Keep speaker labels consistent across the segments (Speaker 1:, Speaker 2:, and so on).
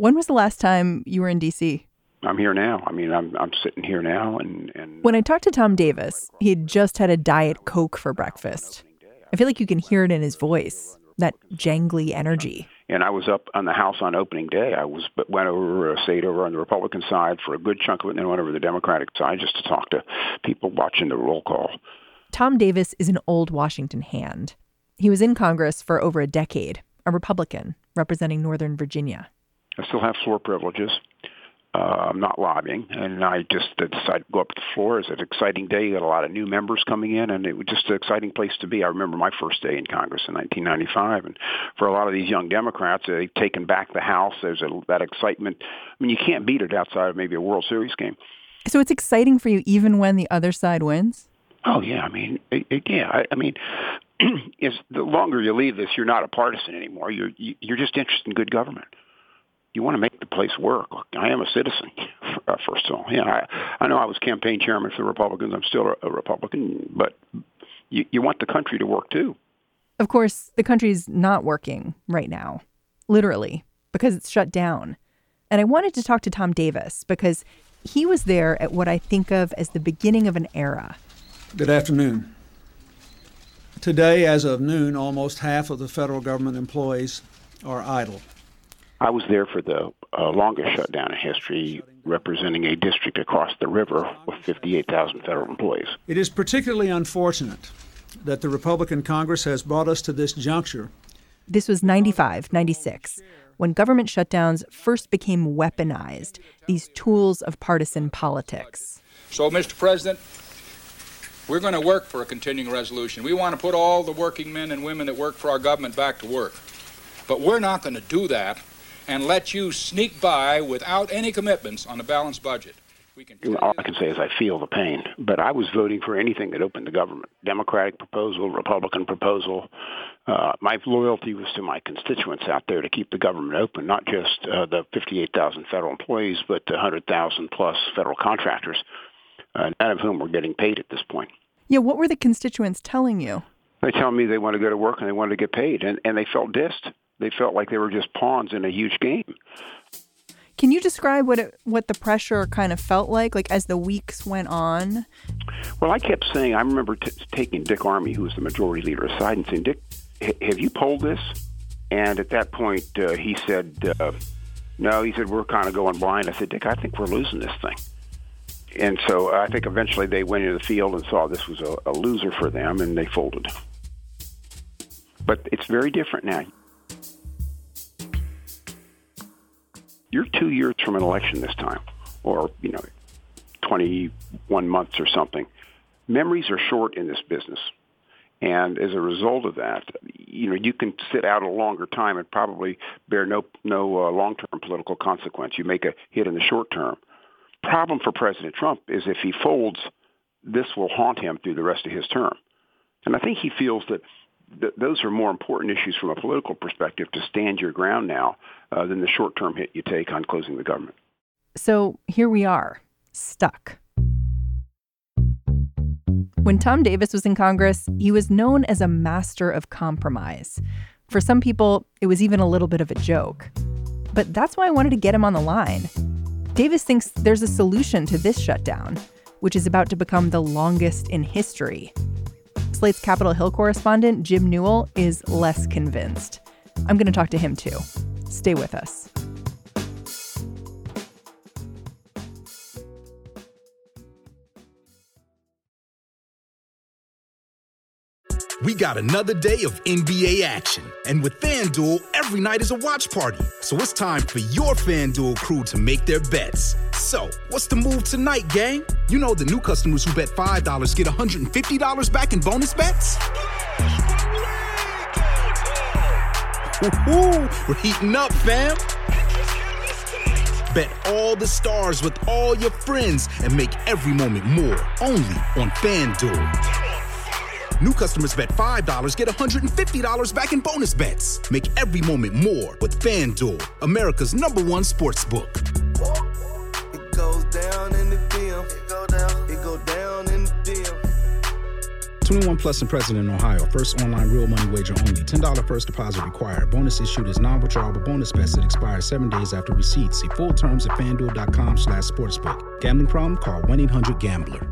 Speaker 1: When was the last time you were in D.C.?
Speaker 2: I'm here now. I mean, I'm sitting here now. And
Speaker 1: when I talked to Tom Davis, he'd just had a Diet Coke for breakfast. I feel like you can hear it in his voice, that jangly energy.
Speaker 2: And I was up on the House on opening day. Stayed over on the Republican side for a good chunk of it, and then went over to the Democratic side just to talk to people watching the roll call.
Speaker 1: Tom Davis is an old Washington hand. He was in Congress for over a decade, a Republican representing Northern Virginia.
Speaker 2: I still have floor privileges. I'm not lobbying, and I just decided to go up to the floor. It's an exciting day. You got a lot of new members coming in, and it was just an exciting place to be. I remember my first day in Congress in 1995, and for a lot of these young Democrats, they've taken back the House. There's that excitement. I mean, you can't beat it outside of maybe a World Series game.
Speaker 1: So it's exciting for you even when the other side wins?
Speaker 2: Oh, yeah. I mean, it's, the longer you leave this, you're not a partisan anymore. You're just interested in good government. You want to make the place work. I am a citizen, first of all. Yeah, I know I was campaign chairman for the Republicans. I'm still a Republican, but you want the country to work, too.
Speaker 1: Of course, the country's not working right now, literally, because it's shut down. And I wanted to talk to Tom Davis because he was there at what I think of as the beginning of an era.
Speaker 3: Good afternoon. Today, as of noon, almost half of the federal government employees are idle.
Speaker 2: I was there for the longest shutdown in history, representing a district across the river with 58,000 federal employees.
Speaker 3: It is particularly unfortunate that the Republican Congress has brought us to this juncture.
Speaker 1: This was 95, 96, when government shutdowns first became weaponized, these tools of partisan politics.
Speaker 4: So, Mr. President, we're going to work for a continuing resolution. We want to put all the working men and women that work for our government back to work. But we're not going to do that and let you sneak by without any commitments on a balanced budget.
Speaker 2: All I can say is I feel the pain, but I was voting for anything that opened the government. Democratic proposal, Republican proposal. My loyalty was to my constituents out there to keep the government open, not just the 58,000 federal employees, but the 100,000 plus federal contractors, none of whom were getting paid at this point.
Speaker 1: Yeah, what were the constituents telling you?
Speaker 2: They tell me they want to go to work and they wanted to get paid, and they felt dissed. They felt like they were just pawns in a huge game.
Speaker 1: Can you describe what the pressure kind of felt like as the weeks went on?
Speaker 2: Well, I kept saying, I remember taking Dick Armey, who was the majority leader, aside and saying, Dick, have you polled this? And at that point, he said, no. He said, we're kind of going blind. I said, Dick, I think we're losing this thing. And so I think eventually they went into the field and saw this was a loser for them, and they folded. But it's very different now. You're 2 years from an election this time, or, 21 months or something. Memories are short in this business. And as a result of that, you can sit out a longer time and probably bear no long-term political consequence. You make a hit in the short term. Problem for President Trump is if he folds, this will haunt him through the rest of his term. And I think he feels that those are more important issues from a political perspective to stand your ground now than the short-term hit you take on closing the government.
Speaker 1: So here we are, stuck. When Tom Davis was in Congress, he was known as a master of compromise. For some people, it was even a little bit of a joke. But that's why I wanted to get him on the line. Davis thinks there's a solution to this shutdown, which is about to become the longest in history. Slate's Capitol Hill correspondent, Jim Newell, is less convinced. I'm going to talk to him, too. Stay with us.
Speaker 5: We got another day of NBA action. And with FanDuel, every night is a watch party. So it's time for your FanDuel crew to make their bets. So, what's the move tonight, gang? You know the new customers who bet $5 get $150 back in bonus bets? Woo-hoo, we're heating up, fam. Bet all the stars with all your friends and make every moment more. Only on FanDuel. New customers bet $5 get $150 back in bonus bets. Make every moment more with FanDuel, America's #1 sportsbook.
Speaker 6: It goes down in the DM. It go down in the DM.
Speaker 5: 21 plus and present in Ohio. First online real money wager only. $10 first deposit required. Bonus issued is non-withdrawable bonus best that expires 7 days after receipt. See full terms at FanDuel.com/sportsbook. Gambling problem? Call 1-800-GAMBLER.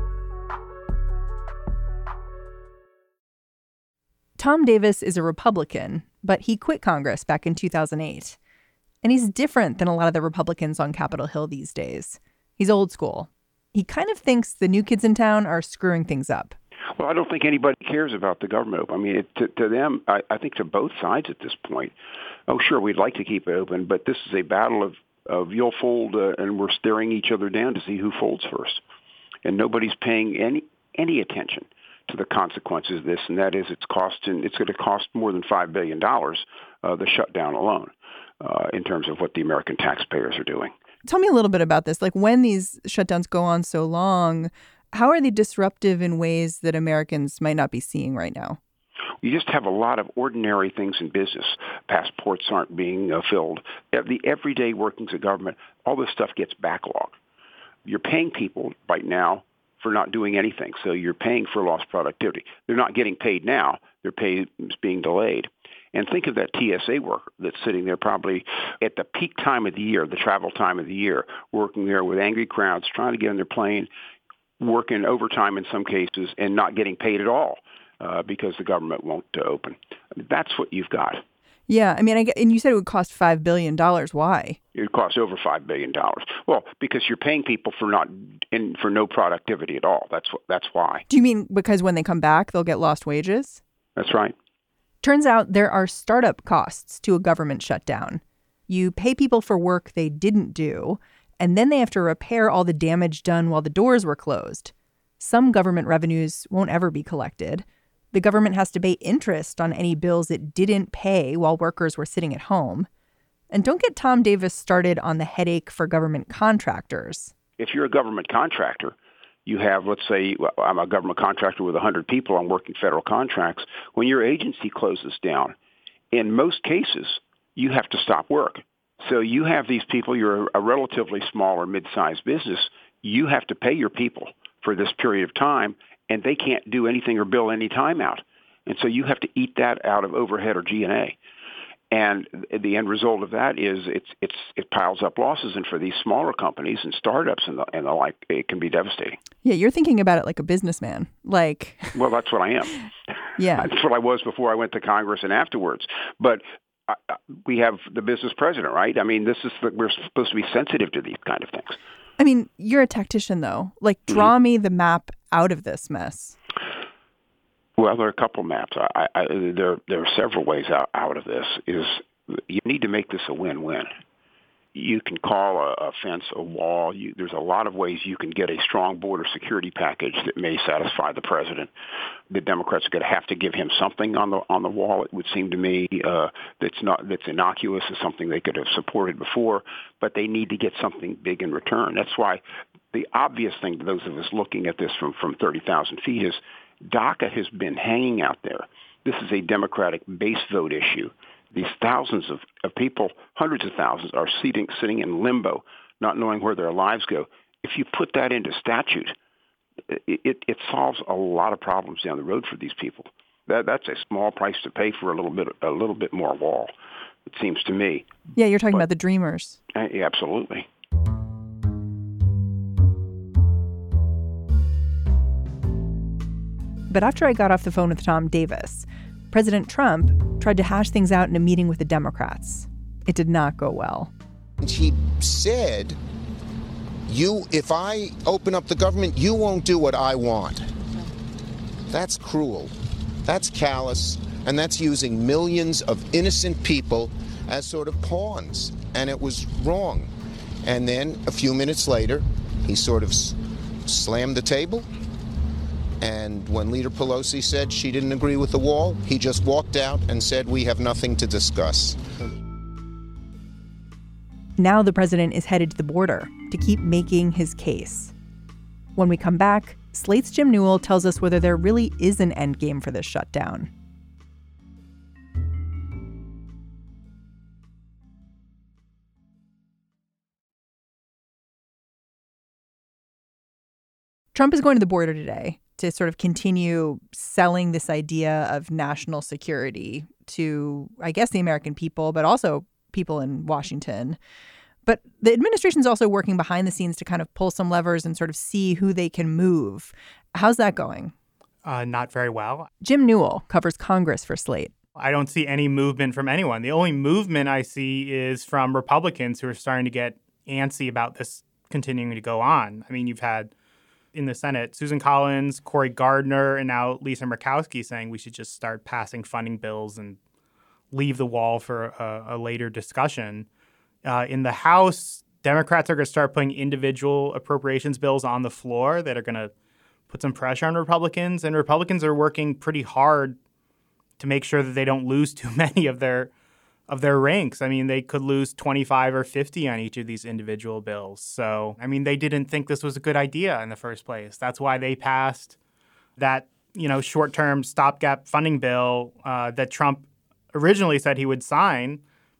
Speaker 1: Tom Davis is a Republican, but he quit Congress back in 2008. And he's different than a lot of the Republicans on Capitol Hill these days. He's old school. He kind of thinks the new kids in town are screwing things up.
Speaker 2: Well, I don't think anybody cares about the government open. I mean, to them, I think to both sides at this point, oh, sure, we'd like to keep it open, but this is a battle of you'll fold, and we're staring each other down to see who folds first. And nobody's paying any attention to the consequences of this, and that is it's going to cost more than $5 billion, the shutdown alone, in terms of what the American taxpayers are doing.
Speaker 1: Tell me a little bit about this. Like, when these shutdowns go on so long, how are they disruptive in ways that Americans might not be seeing right now?
Speaker 2: You just have a lot of ordinary things in business. Passports aren't being filled. The everyday workings of government, all this stuff gets backlogged. You're paying people right now for not doing anything, so you're paying for lost productivity. They're not getting paid now. Their pay is being delayed. And think of that TSA worker that's sitting there probably at the peak time of the year, the travel time of the year, working there with angry crowds, trying to get on their plane, working overtime in some cases, and not getting paid at all because the government won't open. That's what you've got.
Speaker 1: Yeah, I mean, and you said it would cost $5 billion. Why?
Speaker 2: It would cost over $5 billion. Well, because you're paying people for no productivity at all. That's why.
Speaker 1: Do you mean because when they come back, they'll get lost wages?
Speaker 2: That's right.
Speaker 1: Turns out there are startup costs to a government shutdown. You pay people for work they didn't do, and then they have to repair all the damage done while the doors were closed. Some government revenues won't ever be collected. The government has to pay interest on any bills it didn't pay while workers were sitting at home. And don't get Tom Davis started on the headache for government contractors.
Speaker 2: If you're a government contractor, you have, let's say, I'm a government contractor with 100 people. I'm working federal contracts. When your agency closes down, in most cases, you have to stop work. So you have these people, you're a relatively small or mid-sized business. You have to pay your people for this period of time, and they can't do anything or bill any time out. And so you have to eat that out of overhead or G&A. And the end result of that is it piles up losses. And for these smaller companies and startups and the like, it can be devastating.
Speaker 1: Yeah, you're thinking about it like a businessman.
Speaker 2: Well, that's what I am.
Speaker 1: Yeah.
Speaker 2: That's what I was before I went to Congress and afterwards. But we have the business president, right? I mean, we're supposed to be sensitive to these kind of things.
Speaker 1: I mean, you're a tactician, though. Draw me the map out of this mess.
Speaker 2: Well, there are a couple maps. There are several ways out of this. You need to make this a win-win. You can call a fence a wall. There's a lot of ways you can get a strong border security package that may satisfy the president. The Democrats are going to have to give him something on the wall. It would seem to me that's innocuous, is something they could have supported before, but they need to get something big in return. That's why the obvious thing to those of us looking at this from 30,000 feet is DACA has been hanging out there. This is a Democratic base vote issue. These thousands of people, hundreds of thousands, are sitting in limbo, not knowing where their lives go. If you put that into statute, it solves a lot of problems down the road for these people. That's a small price to pay for a little bit more wall, it seems to me.
Speaker 1: Yeah, you're talking about the dreamers.
Speaker 2: Yeah, absolutely.
Speaker 1: But after I got off the phone with Tom Davis, President Trump tried to hash things out in a meeting with the Democrats. It did not go well.
Speaker 6: He said, if I open up the government, you won't do what I want. That's cruel. That's callous. And that's using millions of innocent people as sort of pawns. And it was wrong. And then a few minutes later, he sort of slammed the table. And when Leader Pelosi said she didn't agree with the wall, he just walked out and said, we have nothing to discuss.
Speaker 1: Now the president is headed to the border to keep making his case. When we come back, Slate's Jim Newell tells us whether there really is an end game for this shutdown. Trump is going to the border today. to sort of continue selling this idea of national security to, I guess, the American people, but also people in Washington. But the administration's also working behind the scenes to kind of pull some levers and sort of see who they can move. How's that going?
Speaker 7: Not very well.
Speaker 1: Jim Newell covers Congress for Slate.
Speaker 7: I don't see any movement from anyone. The only movement I see is from Republicans who are starting to get antsy about this continuing to go on. I mean, you've had in the Senate Susan Collins, Cory Gardner, and now Lisa Murkowski saying we should just start passing funding bills and leave the wall for a later discussion. In the House, Democrats are going to start putting individual appropriations bills on the floor that are going to put some pressure on Republicans. And Republicans are working pretty hard to make sure that they don't lose too many of their ranks. I mean, they could lose 25 or 50 on each of these individual bills. So, I mean, they didn't think this was a good idea in the first place. That's why they passed that, short-term stopgap funding bill that Trump originally said he would sign.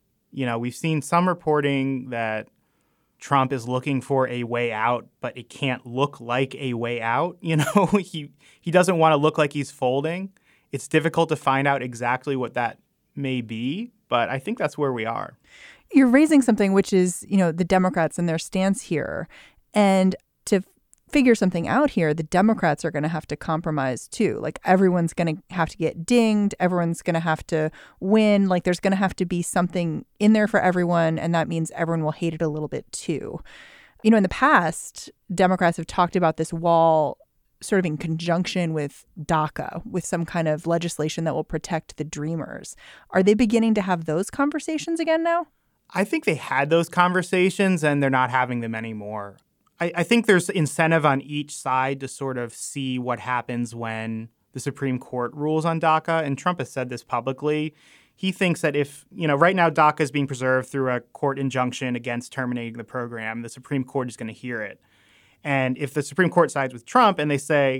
Speaker 7: We've seen some reporting that Trump is looking for a way out, but it can't look like a way out. He doesn't want to look like he's folding. It's difficult to find out exactly what that may be, but I think that's where we are.
Speaker 1: You're raising something which is, the Democrats and their stance here. And to figure something out here, the Democrats are going to have to compromise too. Like everyone's going to have to get dinged. Everyone's going to have to win. Like there's going to have to be something in there for everyone. And that means everyone will hate it a little bit too. In the past, Democrats have talked about this wall sort of in conjunction with DACA, with some kind of legislation that will protect the Dreamers. Are they beginning to have those conversations again now?
Speaker 7: I think they had those conversations and they're not having them anymore. I think there's incentive on each side to sort of see what happens when the Supreme Court rules on DACA. And Trump has said this publicly. He thinks that if, right now DACA is being preserved through a court injunction against terminating the program, the Supreme Court is going to hear it. And if the Supreme Court sides with Trump and they say,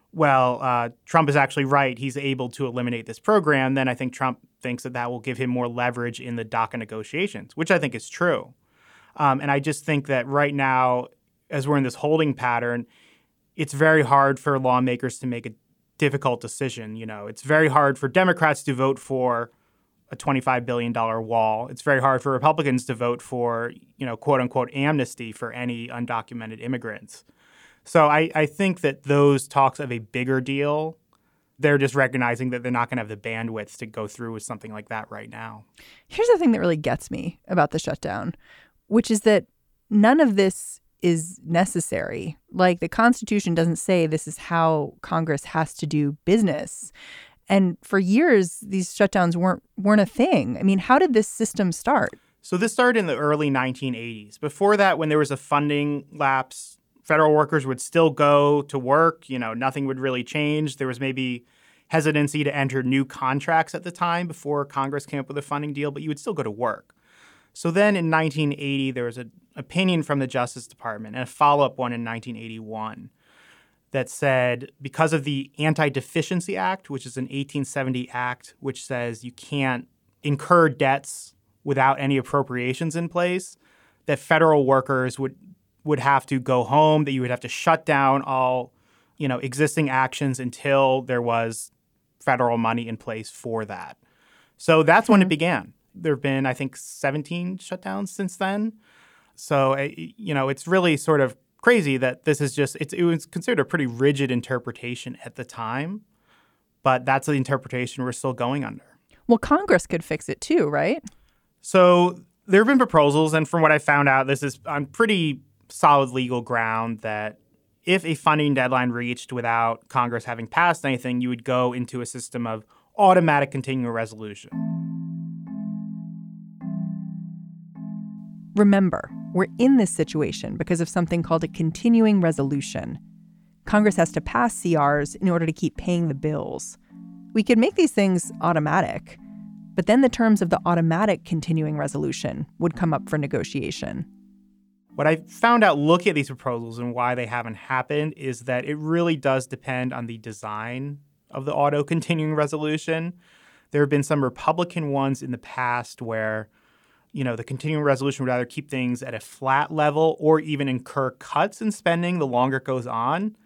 Speaker 7: well, Trump is actually right, he's able to eliminate this program, then I think Trump thinks that will give him more leverage in the DACA negotiations, which I think is true. And I just think that right now, as we're in this holding pattern, it's very hard for lawmakers to make a difficult decision. It's very hard for Democrats to vote for a $25 billion wall. It's very hard for Republicans to vote for, quote unquote, amnesty for any undocumented immigrants. So I think that those talks of a bigger deal, they're just recognizing that they're not going to have the bandwidth to go through with something like that right now.
Speaker 1: Here's the thing that really gets me about the shutdown, which is that none of this is necessary. Like the Constitution doesn't say this is how Congress has to do business. And for years, these shutdowns weren't a thing. I mean, how did this system start?
Speaker 7: So this started in the early 1980s. Before that, when there was a funding lapse, federal workers would still go to work. Nothing would really change. There was maybe hesitancy to enter new contracts at the time before Congress came up with a funding deal, but you would still go to work. So then in 1980, there was an opinion from the Justice Department and a follow-up one in 1981 that said because of the Anti-Deficiency Act, which is an 1870 act, which says you can't incur debts without any appropriations in place, that federal workers would have to go home, that you would have to shut down all, existing actions until there was federal money in place for that. So that's when it began. There have been, I think, 17 shutdowns since then. So, it's really sort of crazy that this is just, it was considered a pretty rigid interpretation at the time, but that's the interpretation we're still going under.
Speaker 1: Well, Congress could fix it too, right?
Speaker 7: So there have been proposals, and from what I found out, this is on pretty solid legal ground that if a funding deadline reached without Congress having passed anything, you would go into a system of automatic continuing resolution.
Speaker 1: Remember, we're in this situation because of something called a continuing resolution. Congress has to pass CRs in order to keep paying the bills. We could make these things automatic, but then the terms of the automatic continuing resolution would come up for negotiation.
Speaker 7: What I found out looking at these proposals and why they haven't happened is that it really does depend on the design of the auto continuing resolution. There have been some Republican ones in the past where the continuing resolution would either keep things at a flat level or even incur cuts in spending the longer it goes on.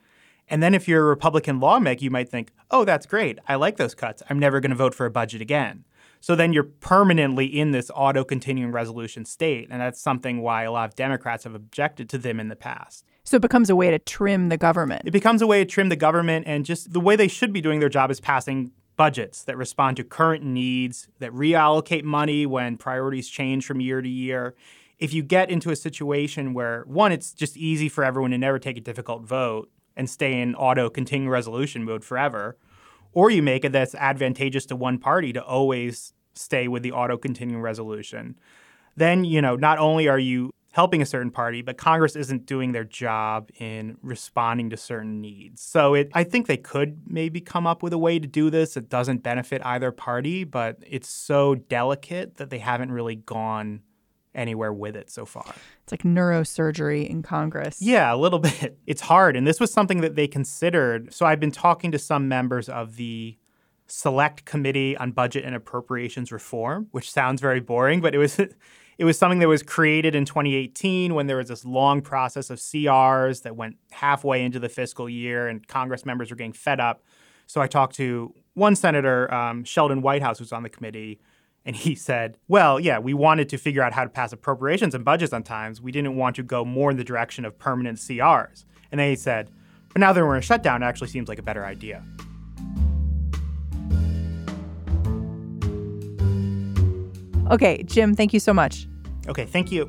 Speaker 7: And then if you're a Republican lawmaker, you might think, oh, that's great. I like those cuts. I'm never going to vote for a budget again. So then you're permanently in this auto-continuing resolution state. And that's something why a lot of Democrats have objected to them in the past.
Speaker 1: So it becomes a way to trim the government.
Speaker 7: It becomes a way to trim the government, and just the way they should be doing their job is passing budgets that respond to current needs, that reallocate money when priorities change from year to year. If you get into a situation where, one, it's just easy for everyone to never take a difficult vote and stay in auto-continuing resolution mode forever, or you make it that's advantageous to one party to always stay with the auto-continuing resolution, then, not only are you helping a certain party, but Congress isn't doing their job in responding to certain needs. So I think they could maybe come up with a way to do this that doesn't benefit either party, but it's so delicate that they haven't really gone anywhere with it so far.
Speaker 1: It's like neurosurgery in Congress.
Speaker 7: Yeah, a little bit. It's hard. And this was something that they considered. So I've been talking to some members of the Select Committee on Budget and Appropriations Reform, which sounds very boring, but it was something that was created in 2018 when there was this long process of CRs that went halfway into the fiscal year and Congress members were getting fed up. So I talked to one senator, Sheldon Whitehouse, who's on the committee, and he said, well, yeah, we wanted to figure out how to pass appropriations and budgets on times. We didn't want to go more in the direction of permanent CRs. And then he said, but now that we're in a shutdown, it actually seems like a better idea.
Speaker 1: Okay, Jim, thank you so much.
Speaker 7: Okay, thank you.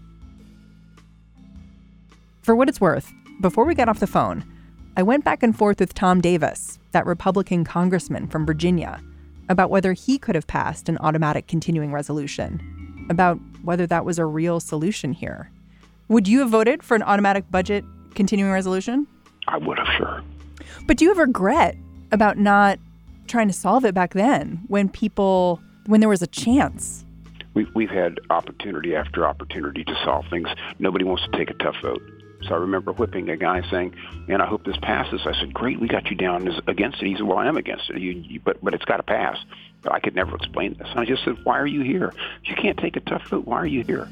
Speaker 1: For what it's worth, before we got off the phone, I went back and forth with Tom Davis, that Republican congressman from Virginia, about whether he could have passed an automatic continuing resolution, about whether that was a real solution here. Would you have voted for an automatic budget continuing resolution?
Speaker 2: I would have, sure.
Speaker 1: But do you have regret about not trying to solve it back then when there was a chance?
Speaker 2: We've had opportunity after opportunity to solve things. Nobody wants to take a tough vote. So I remember whipping a guy saying, man, I hope this passes. I said, great, we got you down against it. He said, well, I am against it, but it's got to pass. But I could never explain this. And I just said, why are you here? If you can't take a tough vote, why are you here?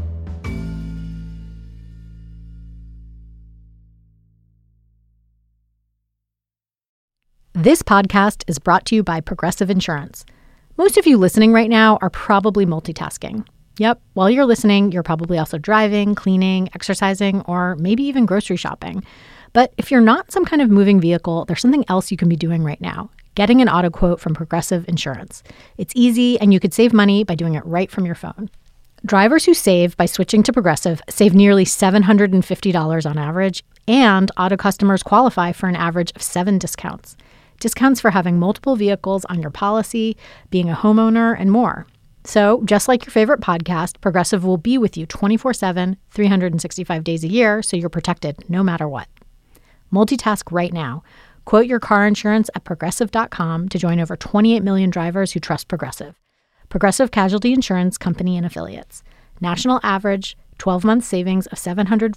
Speaker 8: This podcast is brought to you by Progressive Insurance. Most of you listening right now are probably multitasking. Yep, while you're listening, you're probably also driving, cleaning, exercising, or maybe even grocery shopping. But if you're not some kind of moving vehicle, there's something else you can be doing right now. Getting an auto quote from Progressive Insurance. It's easy, and you could save money by doing it right from your phone. Drivers who save by switching to Progressive save nearly $750 on average, and auto customers qualify for an average of 7 discounts. Discounts for having multiple vehicles on your policy, being a homeowner, and more. So, just like your favorite podcast, Progressive will be with you 24/7, 365 days a year, so you're protected no matter what. Multitask right now. Quote your car insurance at Progressive.com to join over 28 million drivers who trust Progressive. Progressive Casualty Insurance Company and Affiliates. National average 12-month savings of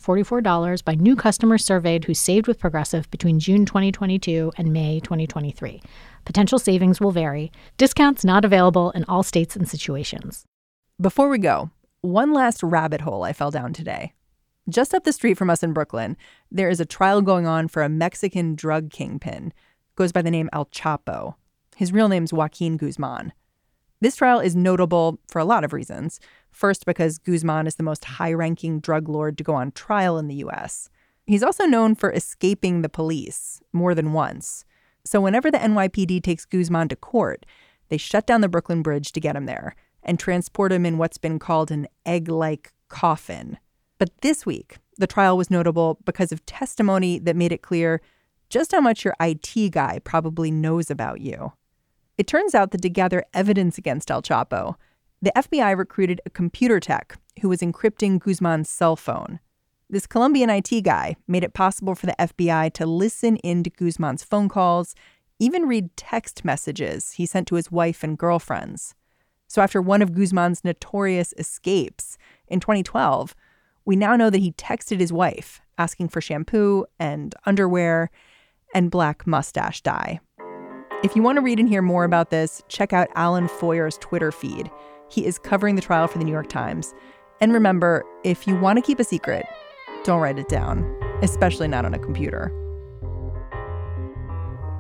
Speaker 8: $744 by new customers surveyed who saved with Progressive between June 2022 and May 2023. Potential savings will vary. Discounts not available in all states and situations.
Speaker 1: Before we go, one last rabbit hole I fell down today. Just up the street from us in Brooklyn, there is a trial going on for a Mexican drug kingpin. Goes by the name El Chapo. His real name's Joaquin Guzman. This trial is notable for a lot of reasons. First, because Guzman is the most high-ranking drug lord to go on trial in the U.S. He's also known for escaping the police more than once. So whenever the NYPD takes Guzman to court, they shut down the Brooklyn Bridge to get him there and transport him in what's been called an egg-like coffin. But this week, the trial was notable because of testimony that made it clear just how much your IT guy probably knows about you. It turns out that to gather evidence against El Chapo, the FBI recruited a computer tech who was encrypting Guzman's cell phone. This Colombian IT guy made it possible for the FBI to listen into Guzman's phone calls, even read text messages he sent to his wife and girlfriends. So after one of Guzman's notorious escapes in 2012, we now know that he texted his wife asking for shampoo and underwear and black mustache dye. If you want to read and hear more about this, check out Alan Foyer's Twitter feed. He is covering the trial for the New York Times. And remember, if you want to keep a secret, don't write it down, especially not on a computer.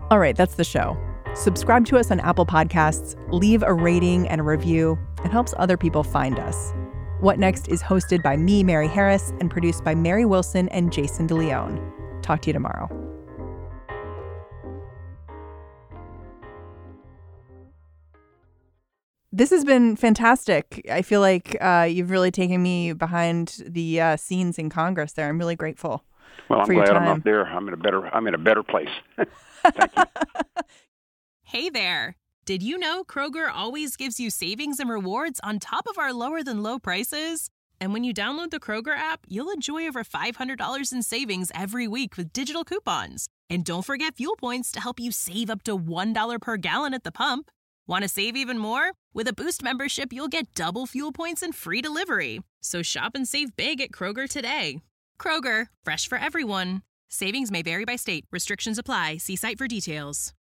Speaker 1: All right, that's the show. Subscribe to us on Apple Podcasts, leave a rating and a review. It helps other people find us. What Next is hosted by me, Mary Harris, and produced by Mary Wilson and Jason DeLeon. Talk to you tomorrow. This has been fantastic. I feel like you've really taken me behind the scenes in Congress there. I'm really grateful.
Speaker 2: Well, I'm
Speaker 1: for your
Speaker 2: glad
Speaker 1: time.
Speaker 2: I'm not there. I'm in a better place. Thank you.
Speaker 9: Hey there. Did you know Kroger always gives you savings and rewards on top of our lower than low prices? And when you download the Kroger app, you'll enjoy over $500 in savings every week with digital coupons. And don't forget fuel points to help you save up to $1 per gallon at the pump. Want to save even more? With a Boost membership, you'll get double fuel points and free delivery. So shop and save big at Kroger today. Kroger, fresh for everyone. Savings may vary by state. Restrictions apply. See site for details.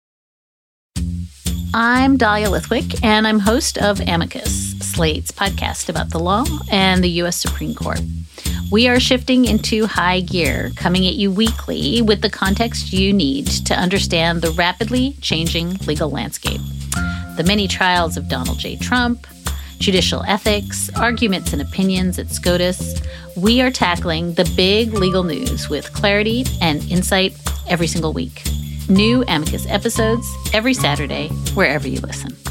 Speaker 10: I'm Dahlia Lithwick, and I'm host of Amicus, Slate's podcast about the law and the U.S. Supreme Court. We are shifting into high gear, coming at you weekly with the context you need to understand the rapidly changing legal landscape. The many trials of Donald J. Trump, judicial ethics, arguments and opinions at SCOTUS. We are tackling the big legal news with clarity and insight every single week. New Amicus episodes every Saturday, wherever you listen.